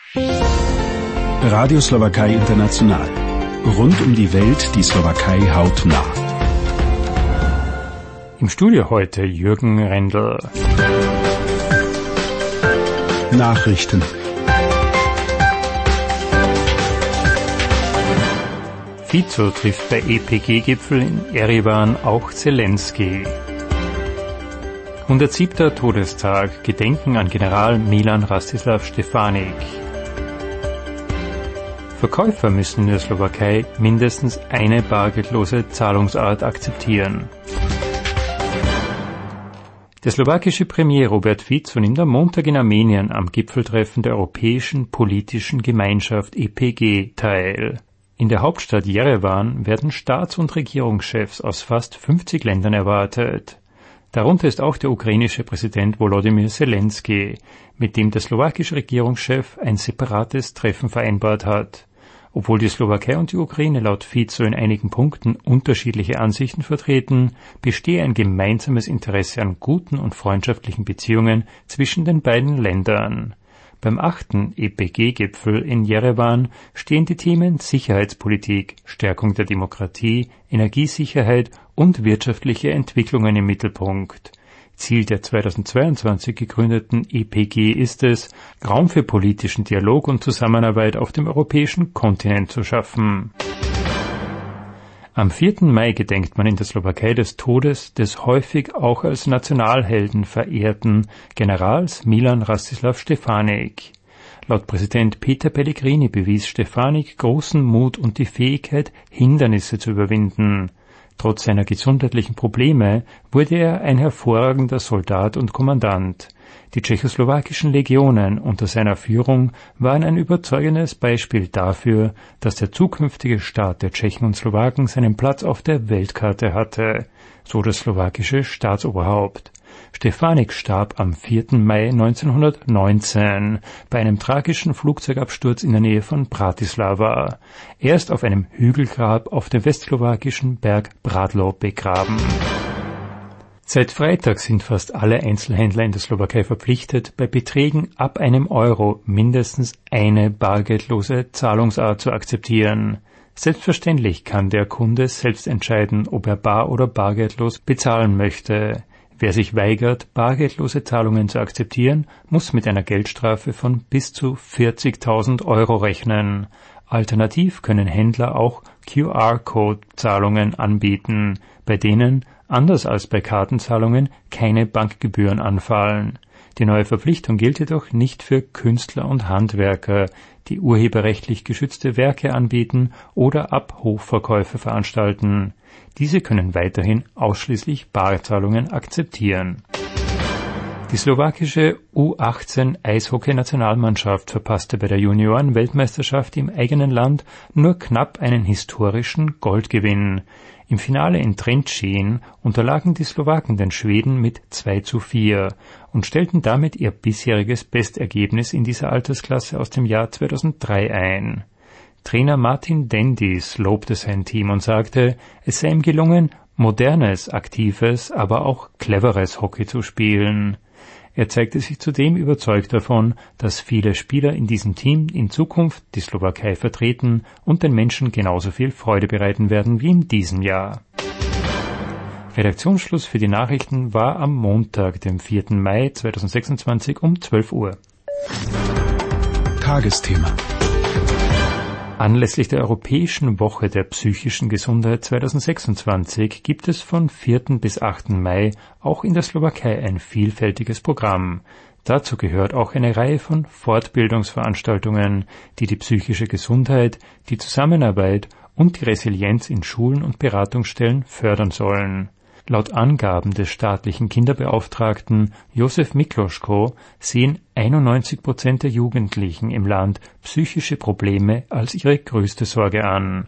Radio Slowakei International. Rund um die Welt die Slowakei hautnah. Im Studio heute Jürgen Rendel. Nachrichten. Fico trifft bei EPG-Gipfel in Erevan auch Zelensky. 107. Todestag, Gedenken an General Milan Rastislav Stefanik. Verkäufer müssen in der Slowakei mindestens eine bargeldlose Zahlungsart akzeptieren. Der slowakische Premier Robert Fico nimmt am Montag in Armenien am Gipfeltreffen der Europäischen Politischen Gemeinschaft EPG teil. In der Hauptstadt Jerewan werden Staats- und Regierungschefs aus fast 50 Ländern erwartet. Darunter ist auch der ukrainische Präsident Volodymyr Zelensky, mit dem der slowakische Regierungschef ein separates Treffen vereinbart hat. Obwohl die Slowakei und die Ukraine laut Fico in einigen Punkten unterschiedliche Ansichten vertreten, bestehe ein gemeinsames Interesse an guten und freundschaftlichen Beziehungen zwischen den beiden Ländern. Beim 8. EPG-Gipfel in Jerewan stehen die Themen Sicherheitspolitik, Stärkung der Demokratie, Energiesicherheit und wirtschaftliche Entwicklungen im Mittelpunkt. Ziel der 2022 gegründeten EPG ist es, Raum für politischen Dialog und Zusammenarbeit auf dem europäischen Kontinent zu schaffen. Am 4. Mai gedenkt man in der Slowakei des Todes des häufig auch als Nationalhelden verehrten Generals Milan Rastislav Stefanik. Laut Präsident Peter Pellegrini bewies Stefanik großen Mut und die Fähigkeit, Hindernisse zu überwinden. Trotz seiner gesundheitlichen Probleme wurde er ein hervorragender Soldat und Kommandant. Die tschechoslowakischen Legionen unter seiner Führung waren ein überzeugendes Beispiel dafür, dass der zukünftige Staat der Tschechen und Slowaken seinen Platz auf der Weltkarte hatte, so das slowakische Staatsoberhaupt. Stefanik starb am 4. Mai 1919 bei einem tragischen Flugzeugabsturz in der Nähe von Bratislava. Er ist auf einem Hügelgrab auf dem westslowakischen Berg Bradlo begraben. Seit Freitag sind fast alle Einzelhändler in der Slowakei verpflichtet, bei Beträgen ab €1 mindestens eine bargeldlose Zahlungsart zu akzeptieren. Selbstverständlich kann der Kunde selbst entscheiden, ob er bar- oder bargeldlos bezahlen möchte. Wer sich weigert, bargeldlose Zahlungen zu akzeptieren, muss mit einer Geldstrafe von bis zu 40.000 € rechnen. Alternativ können Händler auch QR-Code-Zahlungen anbieten, bei denen, anders als bei Kartenzahlungen, keine Bankgebühren anfallen. Die neue Verpflichtung gilt jedoch nicht für Künstler und Handwerker, die urheberrechtlich geschützte Werke anbieten oder Abrufverkäufe veranstalten. Diese können weiterhin ausschließlich Barzahlungen akzeptieren. Die slowakische U18-Eishockey-Nationalmannschaft verpasste bei der Junioren-Weltmeisterschaft im eigenen Land nur knapp einen historischen Goldgewinn. Im Finale in Trenčín unterlagen die Slowaken den Schweden mit 2:4 und stellten damit ihr bisheriges Bestergebnis in dieser Altersklasse aus dem Jahr 2003 ein. Trainer Martin Dendis lobte sein Team und sagte, es sei ihm gelungen, modernes, aktives, aber auch cleveres Hockey zu spielen. Er zeigte sich zudem überzeugt davon, dass viele Spieler in diesem Team in Zukunft die Slowakei vertreten und den Menschen genauso viel Freude bereiten werden wie in diesem Jahr. Redaktionsschluss für die Nachrichten war am Montag, dem 4. Mai 2026 um 12 Uhr. Tagesthema. Anlässlich der Europäischen Woche der psychischen Gesundheit 2026 gibt es von 4. bis 8. Mai auch in der Slowakei ein vielfältiges Programm. Dazu gehört auch eine Reihe von Fortbildungsveranstaltungen, die die psychische Gesundheit, die Zusammenarbeit und die Resilienz in Schulen und Beratungsstellen fördern sollen. Laut Angaben des staatlichen Kinderbeauftragten Josef Mikloško sehen 91% der Jugendlichen im Land psychische Probleme als ihre größte Sorge an.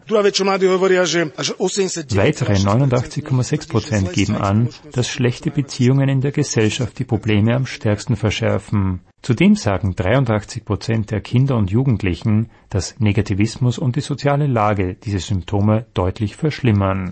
Weitere 89,6% geben an, dass schlechte Beziehungen in der Gesellschaft die Probleme am stärksten verschärfen. Zudem sagen 83% der Kinder und Jugendlichen, dass Negativismus und die soziale Lage diese Symptome deutlich verschlimmern.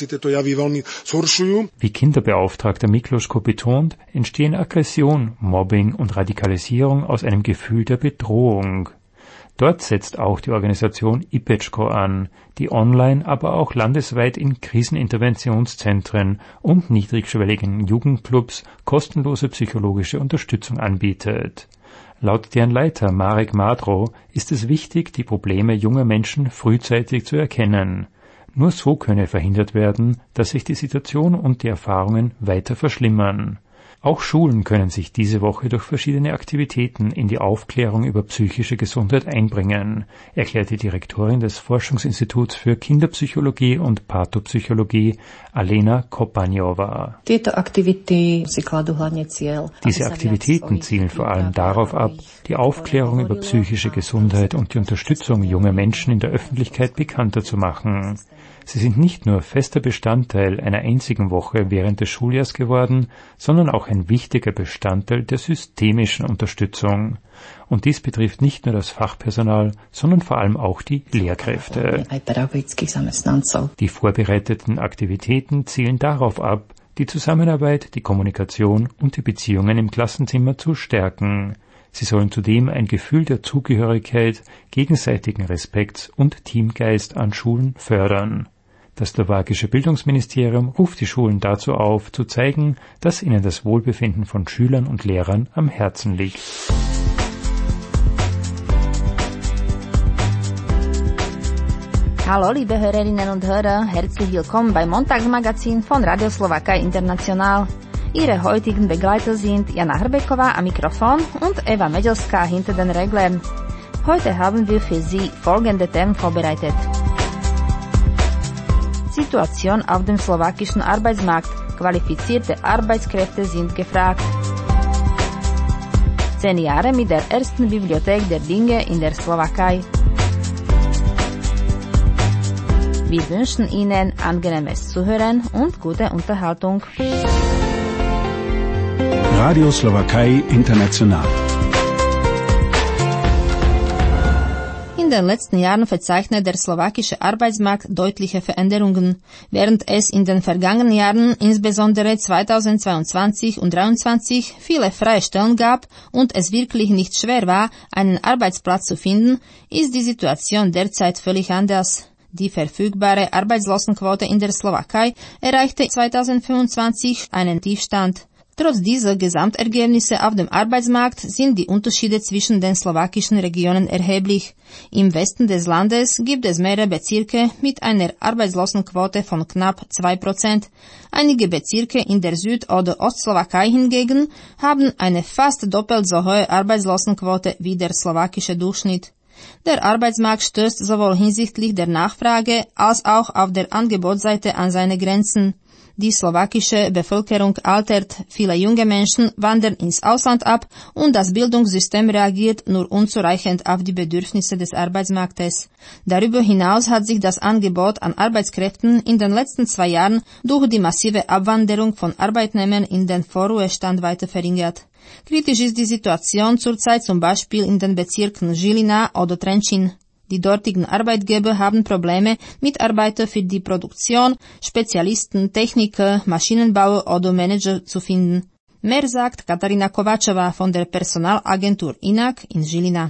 Wie Kinderbeauftragter Mikloško betont, entstehen Aggression, Mobbing und Radikalisierung aus einem Gefühl der Bedrohung. Dort setzt auch die Organisation IPECCO an, die online, aber auch landesweit in Kriseninterventionszentren und niedrigschwelligen Jugendclubs kostenlose psychologische Unterstützung anbietet. Laut deren Leiter Marek Madro ist es wichtig, die Probleme junger Menschen frühzeitig zu erkennen. Nur so könne verhindert werden, dass sich die Situation und die Erfahrungen weiter verschlimmern. Auch Schulen können sich diese Woche durch verschiedene Aktivitäten in die Aufklärung über psychische Gesundheit einbringen, erklärt die Direktorin des Forschungsinstituts für Kinderpsychologie und Pathopsychologie, Alena Kopanjova. Diese Aktivitäten zielen vor allem darauf ab, die Aufklärung über psychische Gesundheit und die Unterstützung junger Menschen in der Öffentlichkeit bekannter zu machen. Sie sind nicht nur fester Bestandteil einer einzigen Woche während des Schuljahrs geworden, sondern auch ein wichtiger Bestandteil der systemischen Unterstützung. Und dies betrifft nicht nur das Fachpersonal, sondern vor allem auch die Lehrkräfte. Die vorbereiteten Aktivitäten zielen darauf ab, die Zusammenarbeit, die Kommunikation und die Beziehungen im Klassenzimmer zu stärken. Sie sollen zudem ein Gefühl der Zugehörigkeit, gegenseitigen Respekts und Teamgeist an Schulen fördern. Das slowakische Bildungsministerium ruft die Schulen dazu auf, zu zeigen, dass ihnen das Wohlbefinden von Schülern und Lehrern am Herzen liegt. Hallo, liebe Hörerinnen und Hörer, herzlich willkommen beim Montagsmagazin von Radio Slowakei International. Ihre heutigen Begleiter sind Jana Hrbeková am Mikrofon und Eva Medelská hinter den Reglern. Heute haben wir für Sie folgende Themen vorbereitet. Situation auf dem slowakischen Arbeitsmarkt. Qualifizierte Arbeitskräfte sind gefragt. 10 Jahre mit der ersten Bibliothek der Dinge in der Slowakei. Wir wünschen Ihnen angenehmes Zuhören und gute Unterhaltung. Radio Slowakei International. In den letzten Jahren verzeichnet der slowakische Arbeitsmarkt deutliche Veränderungen. Während es in den vergangenen Jahren, insbesondere 2022 und 2023, viele freie Stellen gab und es wirklich nicht schwer war, einen Arbeitsplatz zu finden, ist die Situation derzeit völlig anders. Die verfügbare Arbeitslosenquote in der Slowakei erreichte 2025 einen Tiefstand. Trotz dieser Gesamtergebnisse auf dem Arbeitsmarkt sind die Unterschiede zwischen den slowakischen Regionen erheblich. Im Westen des Landes gibt es mehrere Bezirke mit einer Arbeitslosenquote von knapp 2%. Einige Bezirke in der Süd- oder Ostslowakei hingegen haben eine fast doppelt so hohe Arbeitslosenquote wie der slowakische Durchschnitt. Der Arbeitsmarkt stößt sowohl hinsichtlich der Nachfrage als auch auf der Angebotsseite an seine Grenzen. Die slowakische Bevölkerung altert, viele junge Menschen wandern ins Ausland ab und das Bildungssystem reagiert nur unzureichend auf die Bedürfnisse des Arbeitsmarktes. Darüber hinaus hat sich das Angebot an Arbeitskräften in den letzten 2 Jahren durch die massive Abwanderung von Arbeitnehmern in den Vorruhestand weiter verringert. Kritisch ist die Situation zurzeit zum Beispiel in den Bezirken Žilina oder Trenčín. Die dortigen Arbeitgeber haben Probleme, Mitarbeiter für die Produktion, Spezialisten, Techniker, Maschinenbauer oder Manager zu finden. Mehr sagt Katarina Kovačová von der Personalagentur INAK in Žilina.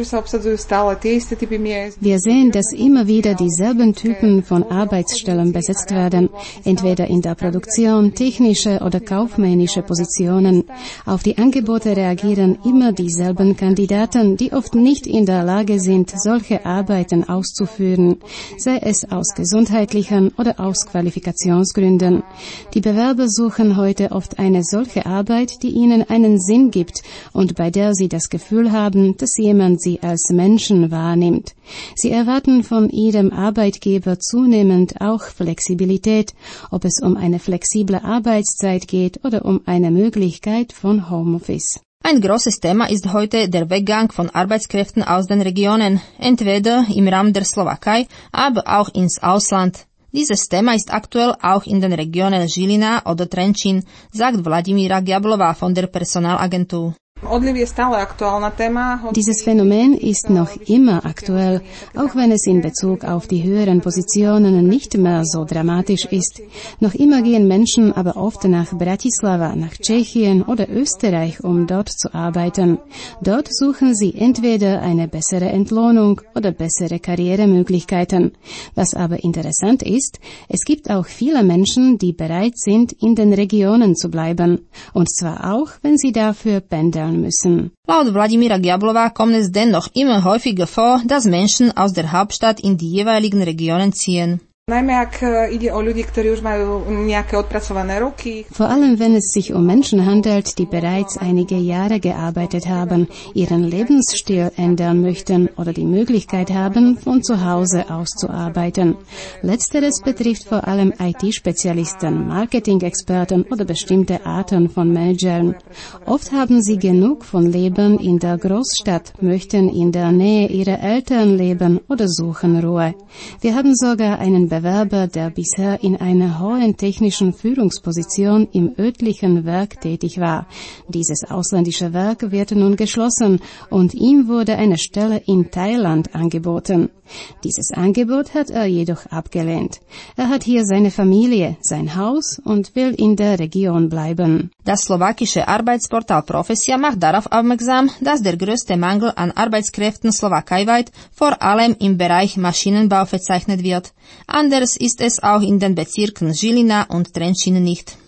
Wir sehen, dass immer wieder dieselben Typen von Arbeitsstellen besetzt werden, entweder in der Produktion, technische oder kaufmännische Positionen. Auf die Angebote reagieren immer dieselben Kandidaten, die oft nicht in der Lage sind, solche Arbeiten auszuführen, sei es aus gesundheitlichen oder aus Qualifikationsgründen. Die Bewerber suchen heute oft eine solche Arbeit, die ihnen einen Sinn gibt und bei der sie das Gefühl haben, dass jemand sie als Menschen wahrnimmt. Sie erwarten von ihrem Arbeitgeber zunehmend auch Flexibilität, ob es um eine flexible Arbeitszeit geht oder um eine Möglichkeit von Homeoffice. Ein großes Thema ist heute der Weggang von Arbeitskräften aus den Regionen, entweder im Rahmen der Slowakei, aber auch ins Ausland. Dieses Thema ist aktuell auch in den Regionen Žilina oder Trenčín, sagt Vladimíra Giablová von der Personalagentur. Dieses Phänomen ist noch immer aktuell, auch wenn es in Bezug auf die höheren Positionen nicht mehr so dramatisch ist. Noch immer gehen Menschen aber oft nach Bratislava, nach Tschechien oder Österreich, um dort zu arbeiten. Dort suchen sie entweder eine bessere Entlohnung oder bessere Karrieremöglichkeiten. Was aber interessant ist, es gibt auch viele Menschen, die bereit sind, in den Regionen zu bleiben. Und zwar auch, wenn sie dafür pendeln müssen. Laut Vladimira Gjablova kommt es dennoch immer häufiger vor, dass Menschen aus der Hauptstadt in die jeweiligen Regionen ziehen. Vor allem, wenn es sich um Menschen handelt, die bereits einige Jahre gearbeitet haben, ihren Lebensstil ändern möchten oder die Möglichkeit haben, von zu Hause aus zu arbeiten. Letzteres betrifft vor allem IT-Spezialisten, Marketing-Experten oder bestimmte Arten von Managern. Oft haben sie genug von Leben in der Großstadt, möchten in der Nähe ihrer Eltern leben oder suchen Ruhe. Wir haben sogar einen Bewerber, der bisher in einer hohen technischen Führungsposition im örtlichen Werk tätig war. Dieses ausländische Werk wird nun geschlossen und ihm wurde eine Stelle in Thailand angeboten. Dieses Angebot hat er jedoch abgelehnt. Er hat hier seine Familie, sein Haus und will in der Region bleiben. Das slowakische Arbeitsportal Profesia macht darauf aufmerksam, dass der größte Mangel an Arbeitskräften slowakeiweit vor allem im Bereich Maschinenbau verzeichnet wird. Anders ist es auch in den Bezirken Žilina und Trenčín nicht.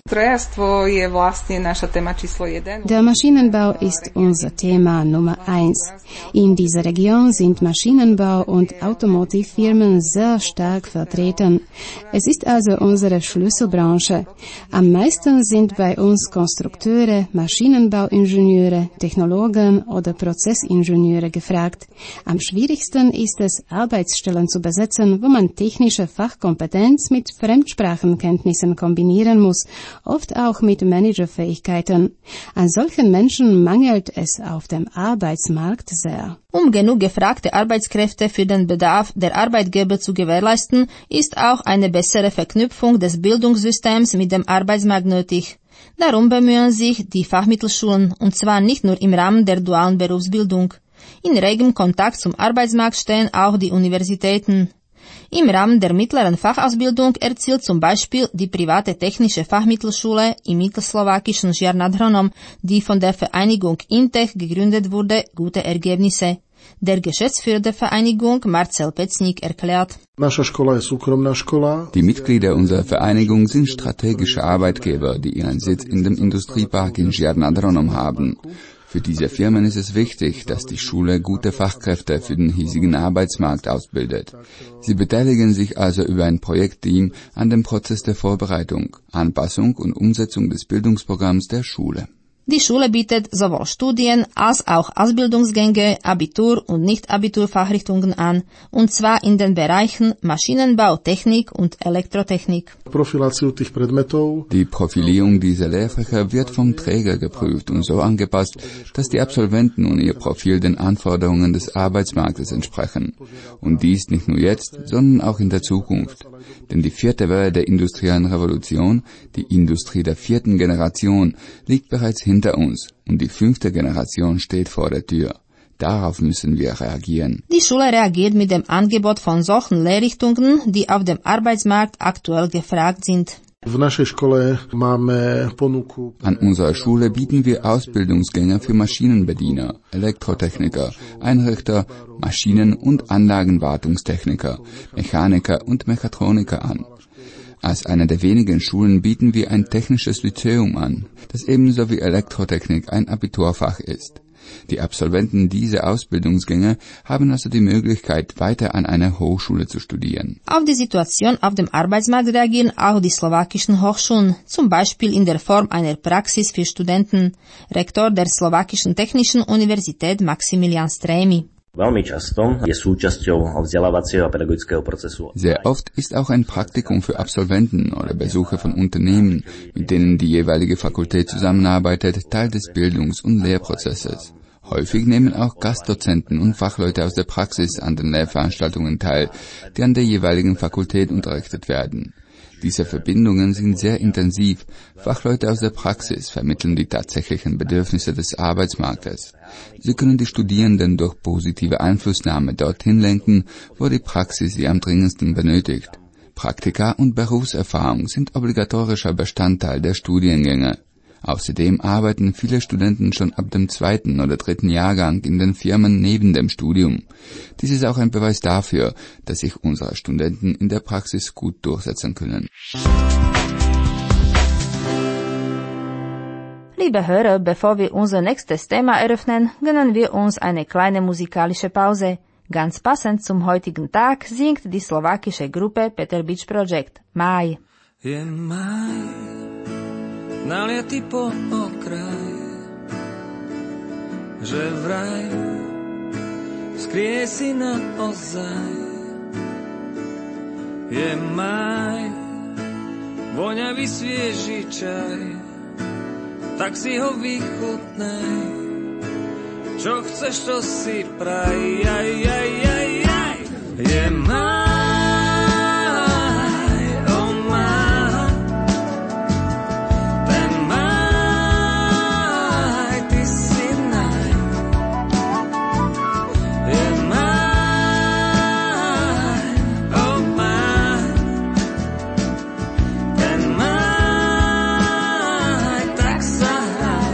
Der Maschinenbau ist unser Thema Nummer 1. In dieser Region sind Maschinenbau- und Automotivfirmen sehr stark vertreten. Es ist also unsere Schlüsselbranche. Am meisten sind bei uns Konstrukteure, Maschinenbauingenieure, Technologen oder Prozessingenieure gefragt. Am schwierigsten ist es, Arbeitsstellen zu besetzen, wo man technische Fachkompetenz mit Fremdsprachenkenntnissen kombinieren muss, oft auch mit Managerfähigkeiten. An solchen Menschen mangelt es auf dem Arbeitsmarkt sehr. Um genug gefragte Arbeitskräfte für den Bedarf der Arbeitgeber zu gewährleisten, ist auch eine bessere Verknüpfung des Bildungssystems mit dem Arbeitsmarkt nötig. Darum bemühen sich die Fachmittelschulen, und zwar nicht nur im Rahmen der dualen Berufsbildung. In regem Kontakt zum Arbeitsmarkt stehen auch die Universitäten. Im Rahmen der mittleren Fachausbildung erzielt zum Beispiel die private technische Fachmittelschule im mittelslowakischen Žiar nad Hronom, die von der Vereinigung Intech gegründet wurde, gute Ergebnisse. Der Geschäftsführer der Vereinigung, Marcel Pecník, erklärt: Die Mitglieder unserer Vereinigung sind strategische Arbeitgeber, die ihren Sitz in dem Industriepark in Žiar nad Hronom haben. Für diese Firmen ist es wichtig, dass die Schule gute Fachkräfte für den hiesigen Arbeitsmarkt ausbildet. Sie beteiligen sich also über ein Projektteam an dem Prozess der Vorbereitung, Anpassung und Umsetzung des Bildungsprogramms der Schule. Die Schule bietet sowohl Studien als auch Ausbildungsgänge, Abitur- und Nicht-Abitur-Fachrichtungen an, und zwar in den Bereichen Maschinenbau, Technik und Elektrotechnik. Die Profilierung dieser Lehrfächer wird vom Träger geprüft und so angepasst, dass die Absolventen und ihr Profil den Anforderungen des Arbeitsmarktes entsprechen. Und dies nicht nur jetzt, sondern auch in der Zukunft. Denn die 4. Welle der industriellen Revolution, die Industrie der 4. Generation, liegt bereits hinter uns und die 5. Generation steht vor der Tür. Darauf müssen wir reagieren. Die Schule reagiert mit dem Angebot von solchen Lehrrichtungen, die auf dem Arbeitsmarkt aktuell gefragt sind. An unserer Schule bieten wir Ausbildungsgänge für Maschinenbediener, Elektrotechniker, Einrichter, Maschinen- und Anlagenwartungstechniker, Mechaniker und Mechatroniker an. Als eine der wenigen Schulen bieten wir ein technisches Lyzeum an, das ebenso wie Elektrotechnik ein Abiturfach ist. Die Absolventen dieser Ausbildungsgänge haben also die Möglichkeit, weiter an einer Hochschule zu studieren. Auf die Situation auf dem Arbeitsmarkt reagieren auch die slowakischen Hochschulen, zum Beispiel in der Form einer Praxis für Studenten. Rektor der Slowakischen Technischen Universität Maximilian Strémy. Sehr oft ist auch ein Praktikum für Absolventen oder Besucher von Unternehmen, mit denen die jeweilige Fakultät zusammenarbeitet, Teil des Bildungs- und Lehrprozesses. Häufig nehmen auch Gastdozenten und Fachleute aus der Praxis an den Lehrveranstaltungen teil, die an der jeweiligen Fakultät unterrichtet werden. Diese Verbindungen sind sehr intensiv. Fachleute aus der Praxis vermitteln die tatsächlichen Bedürfnisse des Arbeitsmarktes. Sie können die Studierenden durch positive Einflussnahme dorthin lenken, wo die Praxis sie am dringendsten benötigt. Praktika und Berufserfahrung sind obligatorischer Bestandteil der Studiengänge. Außerdem arbeiten viele Studenten schon ab dem 2. oder 3. Jahrgang in den Firmen neben dem Studium. Dies ist auch ein Beweis dafür, dass sich unsere Studenten in der Praxis gut durchsetzen können. Liebe Hörer, bevor wir unser nächstes Thema eröffnen, gönnen wir uns eine kleine musikalische Pause. Ganz passend zum heutigen Tag singt die slowakische Gruppe Peter Beach Project Maj. Je maj, naliatý po okraj, že vraj skrie si naozaj. Je maj, voňavý svieži čaj, tak si ho vychutnej. Čo chceš, to si praj, je maj, oh maj, ten maj, ty si naj. Je maj, oh maj, ten maj, tak sa hraj.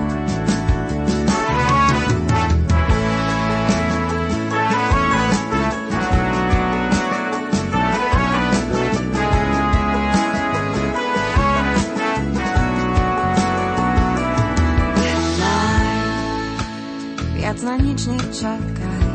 Viac na nič nečakaj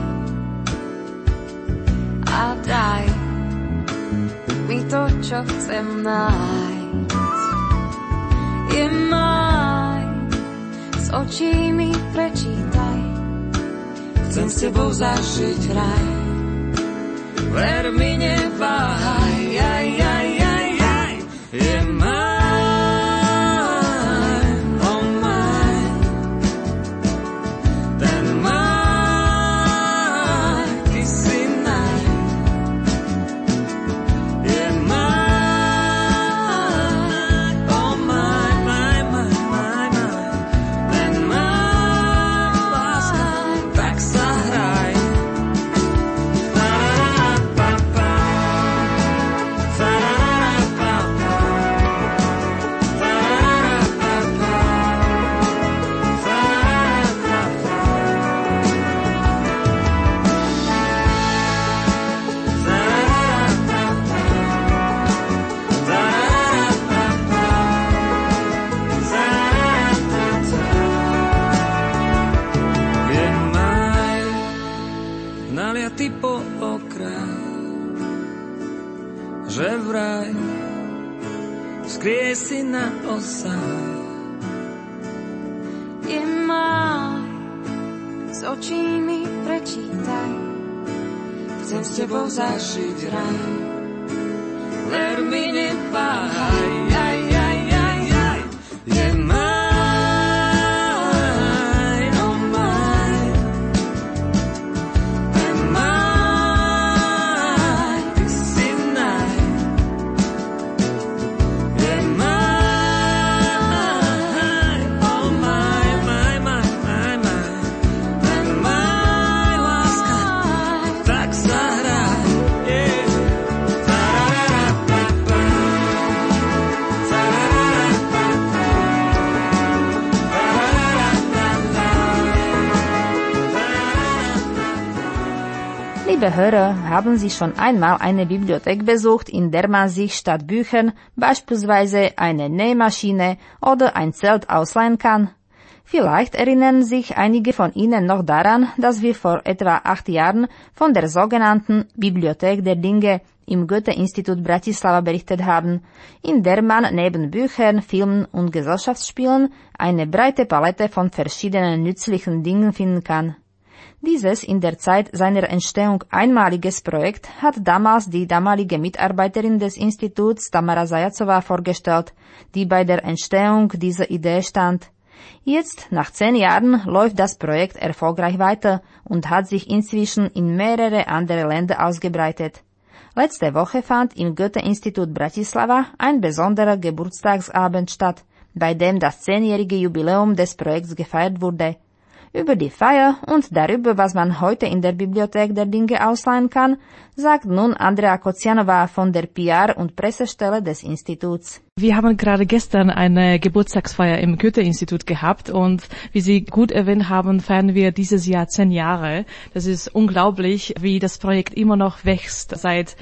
a daj mi to, čo chcem nájsť. Je maj, s očí mi prečítaj, chcem s tebou zažiť raj. Ver mi, neváhaj, je maj. Že vraj skrie si naozaj. Je maj, s očí mi prečítaj, chcem s tebou zažiť raj. Ver mi, neváhaj, je maj, oh maj, ten maj, ty si naj. Je maj, oh maj, ten maj, láska, tak sa hraj. Liebe Hörer, haben Sie schon einmal eine Bibliothek besucht, in der man sich statt Büchern beispielsweise eine Nähmaschine oder ein Zelt ausleihen kann? Vielleicht erinnern sich einige von Ihnen noch daran, dass wir vor etwa 8 Jahren von der sogenannten Bibliothek der Dinge im Goethe-Institut Bratislava berichtet haben, in der man neben Büchern, Filmen und Gesellschaftsspielen eine breite Palette von verschiedenen nützlichen Dingen finden kann. Dieses in der Zeit seiner Entstehung einmaliges Projekt hat damals die damalige Mitarbeiterin des Instituts Tamara Zajacová vorgestellt, die bei der Entstehung dieser Idee stand. Jetzt, nach 10 Jahren, läuft das Projekt erfolgreich weiter und hat sich inzwischen in mehrere andere Länder ausgebreitet. Letzte Woche fand im Goethe-Institut Bratislava ein besonderer Geburtstagsabend statt, bei dem das 10-jährige Jubiläum des Projekts gefeiert wurde. Über die Feier und darüber, was man heute in der Bibliothek der Dinge ausleihen kann, sagt nun Andrea Kocianova von der PR- und Pressestelle des Instituts. Wir haben gerade gestern eine Geburtstagsfeier im Goethe-Institut gehabt und wie Sie gut erwähnt haben, feiern wir dieses Jahr 10 Jahre. Das ist unglaublich, wie das Projekt immer noch wächst seit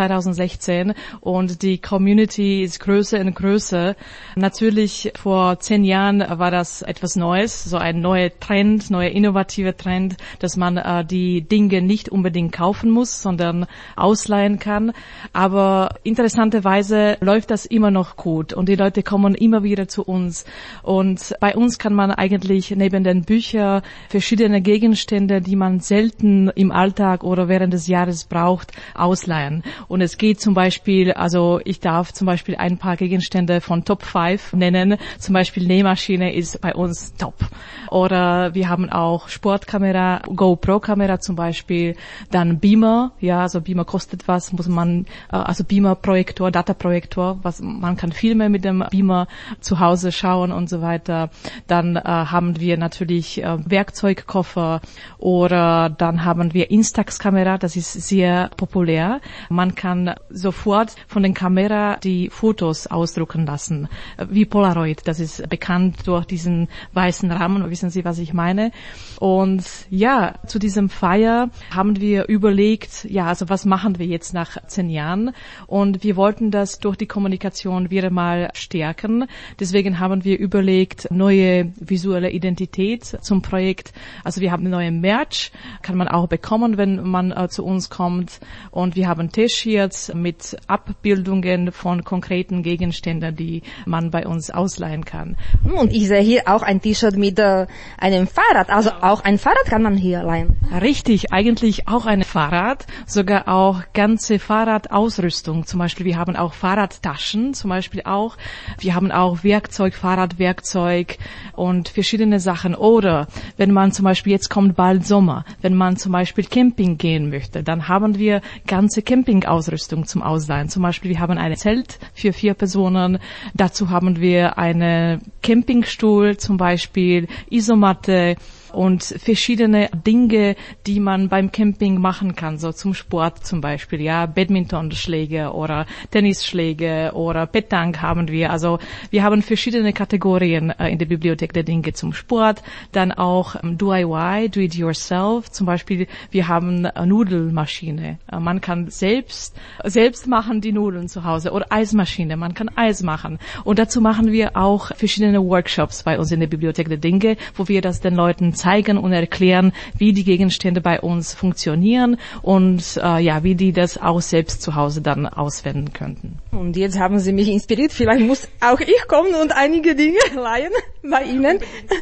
2016 und die Community ist größer und größer. Natürlich vor 10 Jahren war das etwas Neues, so ein neuer Trend, neuer innovativer Trend, dass man die Dinge nicht unbedingt kaufen muss, sondern ausleihen kann. Aber interessanterweise läuft das immer noch gut. Und die Leute kommen immer wieder zu uns. Und bei uns kann man eigentlich neben den Büchern verschiedene Gegenstände, die man selten im Alltag oder während des Jahres braucht, ausleihen. Und es geht zum Beispiel, also ich darf zum Beispiel ein paar Gegenstände von Top 5 nennen. Zum Beispiel Nähmaschine ist bei uns top. Oder wir haben auch Sportkamera, GoPro-Kamera zum Beispiel. Dann Beamer, ja, also Beamer kostet was, muss man, also Beamer-Projektor, Dataprojektor, was man kann Filme mit dem Beamer zu Hause schauen und so weiter. Dann haben wir natürlich Werkzeugkoffer oder dann haben wir Instax-Kamera, das ist sehr populär. Man kann sofort von den Kamera die Fotos ausdrucken lassen, wie Polaroid. Das ist bekannt durch diesen weißen Rahmen, wissen Sie, was ich meine? Und ja, zu diesem Feier haben wir überlegt, ja, also was machen wir jetzt nach 10 Jahren? Und wir wollten das durch die Kommunikation wieder mal stärken. Deswegen haben wir überlegt, neue visuelle Identität zum Projekt. Also wir haben neue Merch, kann man auch bekommen, wenn man zu uns kommt. Und wir haben T-Shirts mit Abbildungen von konkreten Gegenständen, die man bei uns ausleihen kann. Und ich sehe hier auch ein T-Shirt mit einem Fahrrad. Also auch ein Fahrrad kann man hier leihen. Richtig, eigentlich auch ein Fahrrad, sogar auch ganze Fahrradausrüstung. Zum Beispiel, wir haben auch Fahrradtaschen, zum Beispiel auch. Wir haben auch Werkzeug, Fahrradwerkzeug und verschiedene Sachen. Oder wenn man zum Beispiel, jetzt kommt bald Sommer, wenn man zum Beispiel Camping gehen möchte, dann haben wir ganze Campingausrüstung zum Ausleihen. Zum Beispiel, wir haben ein Zelt für 4 Personen. Dazu haben wir einen Campingstuhl, zum Beispiel Isomatte und verschiedene Dinge, die man beim Camping machen kann, so zum Sport zum Beispiel, ja, Badmintonschläge oder Tennisschläge oder Petanque haben wir. Also wir haben verschiedene Kategorien in der Bibliothek der Dinge zum Sport, dann auch DIY, Do It Yourself, zum Beispiel wir haben Nudelmaschine. Man kann selbst machen die Nudeln zu Hause oder Eismaschine, man kann Eis machen. Und dazu machen wir auch verschiedene Workshops bei uns in der Bibliothek der Dinge, wo wir das den Leuten zeigen und erklären, wie die Gegenstände bei uns funktionieren und ja, wie die das auch selbst zu Hause dann auswenden könnten. Und jetzt haben Sie mich inspiriert, vielleicht muss auch ich kommen und einige Dinge leihen bei Ihnen.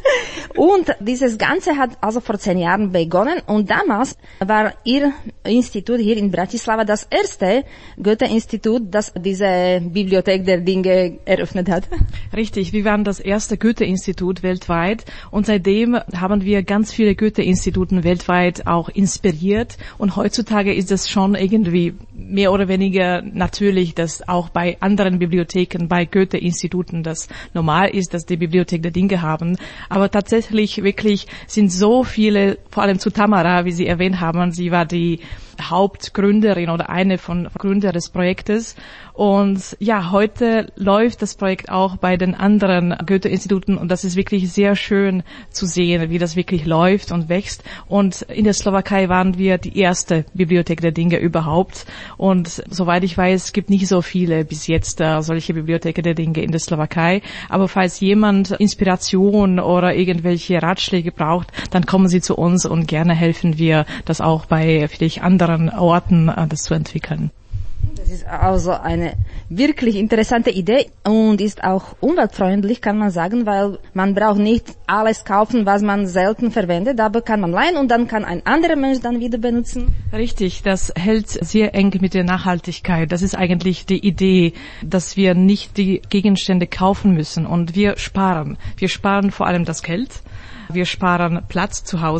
Und dieses Ganze hat also vor 10 Jahren begonnen und damals war Ihr Institut hier in Bratislava das erste Goethe-Institut, das diese Bibliothek der Dinge eröffnet hat. Richtig, wir waren das erste Goethe-Institut weltweit und seitdem haben wir ganz viele Goethe-Instituten weltweit auch inspiriert und heutzutage ist es schon irgendwie mehr oder weniger natürlich, dass auch bei anderen Bibliotheken, bei Goethe-Instituten das normal ist, dass die Bibliothek der Dinge haben. Aber tatsächlich wirklich sind so viele, vor allem zu Tamara, wie Sie erwähnt haben, sie war die Hauptgründerin oder eine von Gründer des Projektes. Und ja, heute läuft das Projekt auch bei den anderen Goethe-Instituten und das ist wirklich sehr schön zu sehen, wie das wirklich läuft und wächst. Und in der Slowakei waren wir die erste Bibliothek der Dinge überhaupt. Und soweit ich weiß, es gibt nicht so viele bis jetzt solche Bibliotheken der Dinge in der Slowakei. Aber falls jemand Inspiration oder irgendwelche Ratschläge braucht, dann kommen Sie zu uns und gerne helfen wir, das auch bei vielleicht anderen Orten das zu entwickeln. Das ist also eine wirklich interessante Idee und ist auch umweltfreundlich, kann man sagen, weil man braucht nicht alles kaufen, was man selten verwendet, aber kann man leihen und dann kann ein anderer Mensch dann wieder benutzen. Richtig, das hält sehr eng mit der Nachhaltigkeit. Das ist eigentlich die Idee, dass wir nicht die Gegenstände kaufen müssen und wir sparen. Wir sparen vor allem das Geld. Wir sparen Platz zu Hause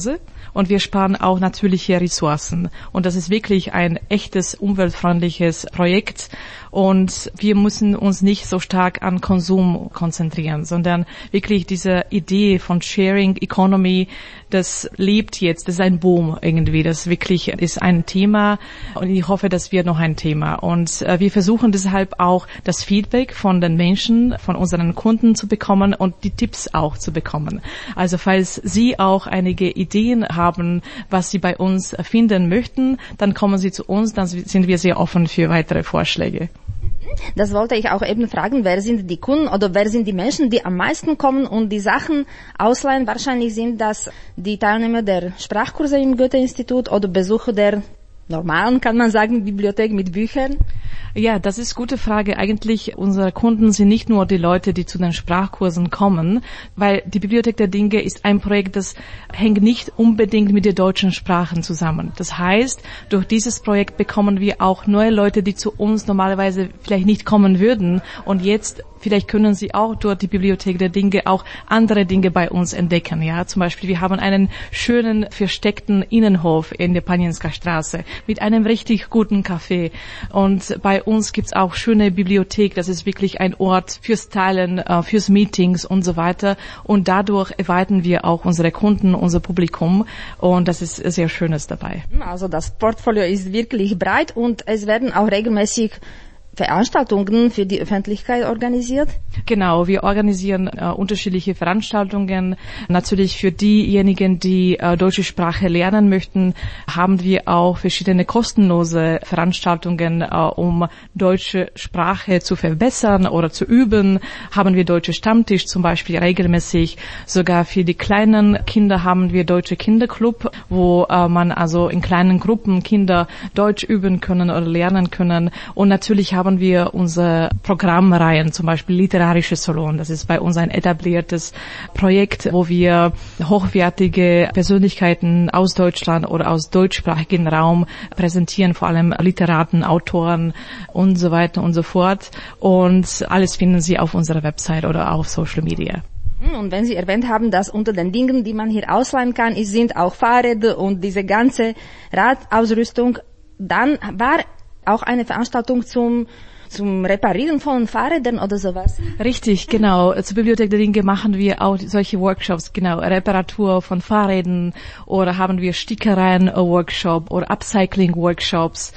und wir sparen auch natürliche Ressourcen. Und das ist wirklich ein echtes umweltfreundliches Projekt. Und wir müssen uns nicht so stark an Konsum konzentrieren, sondern wirklich diese Idee von Sharing Economy, das lebt jetzt, das ist ein Boom irgendwie, das wirklich ist ein Thema und ich hoffe, das wird noch ein Thema. Und wir versuchen deshalb auch das Feedback von den Menschen, von unseren Kunden zu bekommen und die Tipps auch zu bekommen. Also falls Sie auch einige Ideen haben, was Sie bei uns finden möchten, dann kommen Sie zu uns, dann sind wir sehr offen für weitere Vorschläge. Das wollte ich auch eben fragen, wer sind die Kunden oder wer sind die Menschen, die am meisten kommen und die Sachen ausleihen? Wahrscheinlich sind das die Teilnehmer der Sprachkurse im Goethe-Institut oder Besucher der normalen, kann man sagen, Bibliothek mit Büchern? Ja, das ist eine gute Frage. Eigentlich, unsere Kunden sind nicht nur die Leute, die zu den Sprachkursen kommen, weil die Bibliothek der Dinge ist ein Projekt, das hängt nicht unbedingt mit den deutschen Sprachen zusammen. Das heißt, durch dieses Projekt bekommen wir auch neue Leute, die zu uns normalerweise vielleicht nicht kommen würden und jetzt vielleicht können Sie auch durch die Bibliothek der Dinge auch andere Dinge bei uns entdecken. Ja, zum Beispiel, wir haben einen schönen versteckten Innenhof in der Panienska Straße mit einem richtig guten Café. Und bei uns gibt's auch schöne Bibliothek. Das ist wirklich ein Ort fürs Teilen, fürs Meetings und so weiter. Und dadurch erweitern wir auch unsere Kunden, unser Publikum. Und das ist sehr Schönes dabei. Also das Portfolio ist wirklich breit und es werden auch regelmäßig Veranstaltungen für die Öffentlichkeit organisiert? Genau, wir organisieren unterschiedliche Veranstaltungen. Natürlich für diejenigen, die deutsche Sprache lernen möchten, haben wir auch verschiedene kostenlose Veranstaltungen, um deutsche Sprache zu verbessern oder zu üben. Haben wir deutsche Stammtisch zum Beispiel regelmäßig. Sogar für die kleinen Kinder haben wir deutsche Kinderclub, wo man also in kleinen Gruppen Kinder Deutsch üben können oder lernen können. Und natürlich haben wir unsere Programmreihen, zum Beispiel Literarische Salon. Das ist bei uns ein etabliertes Projekt, wo wir hochwertige Persönlichkeiten aus Deutschland oder aus deutschsprachigen Raum präsentieren, vor allem Literaten, Autoren und so weiter und so fort. Und alles finden Sie auf unserer Website oder auf Social Media. Und wenn Sie erwähnt haben, dass unter den Dingen, die man hier ausleihen kann, sind auch Fahrräder und diese ganze Radausrüstung, dann war auch eine Veranstaltung zum Reparieren von Fahrrädern oder sowas? Richtig, genau. Zur Bibliothek der Dinge machen wir auch solche Workshops, genau, Reparatur von Fahrrädern oder haben wir Stickereien-Workshop oder Upcycling-Workshops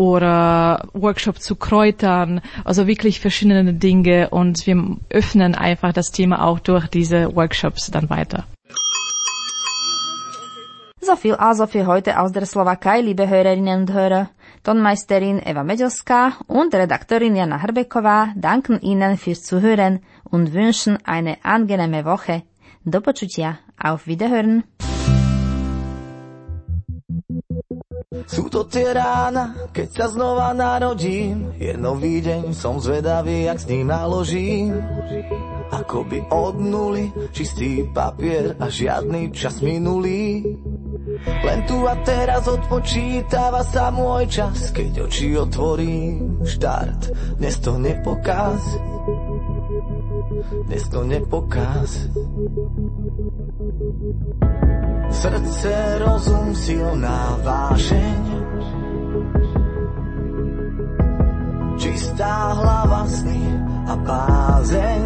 oder Workshop zu Kräutern, also wirklich verschiedene Dinge und wir öffnen einfach das Thema auch durch diese Workshops dann weiter. So viel also für heute aus der Slowakei, liebe Hörerinnen und Hörer. Tonmeisterin Eva Medelská und Redakteurin Jana Hrbeková danken Ihnen fürs Zuhören und wünschen eine angenehme Woche. Do počutia, auf Wiederhören. Sú to tie rána, keď sa znova narodím. Je nový deň, som zvedavý, jak s ním naložím. Akoby od nuly, čistý papier a žiadny čas minulý. Len tu a teraz odpočítava sa môj čas. Keď oči otvorím, štart, dnes to nepokáz. Dnes to nepokáz. Srdce, rozum, silná vášeň. Čistá hlava, sny a bázeň.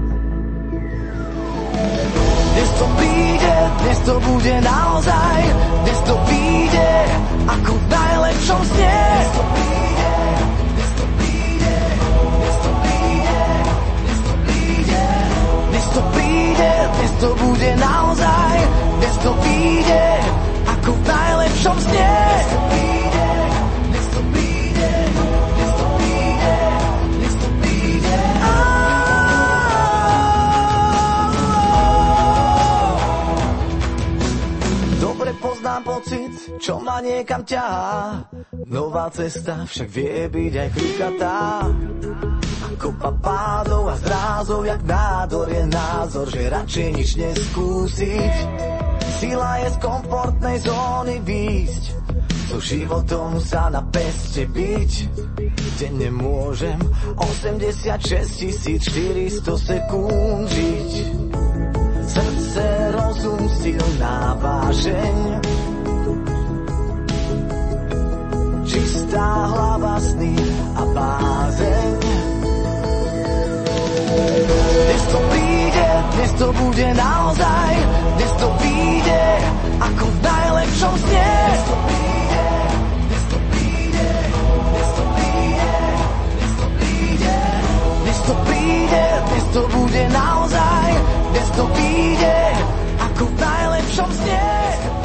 Dnes to príde, dnes to bude naozaj. Dnes to príde, ako v najlepšom sne. Dnes to príde, dnes to príde, dnes to príde, dnes to príde. Dnes to príde, dnes to bude naozaj. Dnes to príde, ako v najlepšom sne. Dnes to príde, dnes to príde, dnes to príde, dnes to príde. Dobre poznám pocit, čo ma niekam ťahá. Nová cesta však vie byť aj klikatá. Kopa pádov a zrázov, jak nádor je názor, že radšej nič neskúsiť. Sila je z komfortnej zóny výjsť, so životom sa na peste byť. Denne môžem 86 400 sekúnd žiť. Srdce, rozum, silná vášeň. dáva sny a bázeň. Dnes to príde, dnes to bude naozaj, dnes to príde ako v najlepšom sne. Dnes to príde, dnes to príde, dnes to príde, dnes to príde, dnes to príde, dnes to bude naozaj, dnes to príde ako v najlepšom sne.